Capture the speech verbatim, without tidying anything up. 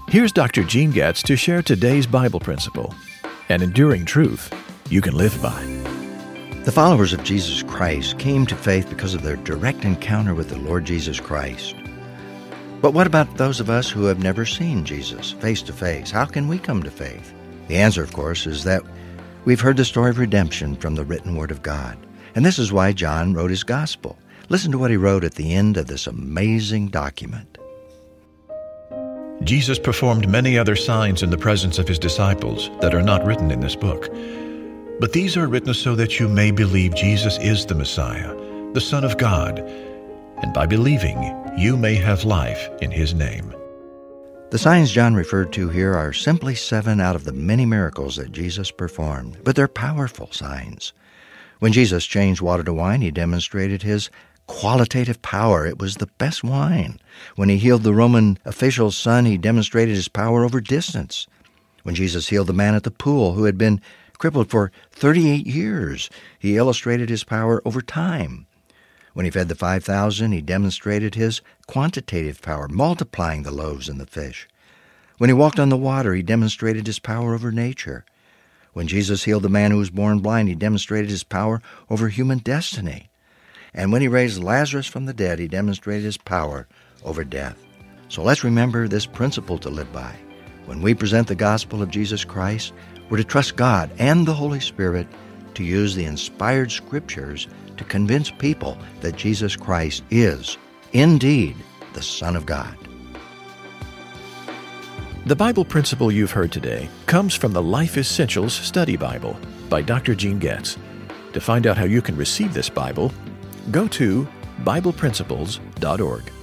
Here's Doctor Gene Getz to share today's Bible principle, an enduring truth you can live by. The followers of Jesus Christ came to faith because of their direct encounter with the Lord Jesus Christ. But what about those of us who have never seen Jesus face to face? How can we come to faith? The answer, of course, is that we've heard the story of redemption from the written Word of God. And this is why John wrote his gospel. Listen to what he wrote at the end of this amazing document. Jesus performed many other signs in the presence of his disciples that are not written in this book. But these are written so that you may believe Jesus is the Messiah, the Son of God, and by believing you may have life in his name. The signs John referred to here are simply seven out of the many miracles that Jesus performed, but they're powerful signs. When Jesus changed water to wine, he demonstrated his qualitative power. It was the best wine. When he healed the Roman official's son, he demonstrated his power over distance. When Jesus healed the man at the pool who had been crippled for thirty-eight years, he illustrated his power over time. When he fed the five thousand, he demonstrated his quantitative power, multiplying the loaves and the fish. When he walked on the water, he demonstrated his power over nature. When Jesus healed the man who was born blind, he demonstrated his power over human destiny. And when he raised Lazarus from the dead, he demonstrated his power over death. So let's remember this principle to live by. When we present the gospel of Jesus Christ, we're to trust God and the Holy Spirit to use the inspired scriptures to convince people that Jesus Christ is, indeed, the Son of God. The Bible principle you've heard today comes from the Life Essentials Study Bible by Doctor Gene Getz. To find out how you can receive this Bible, go to Bible Principles dot org.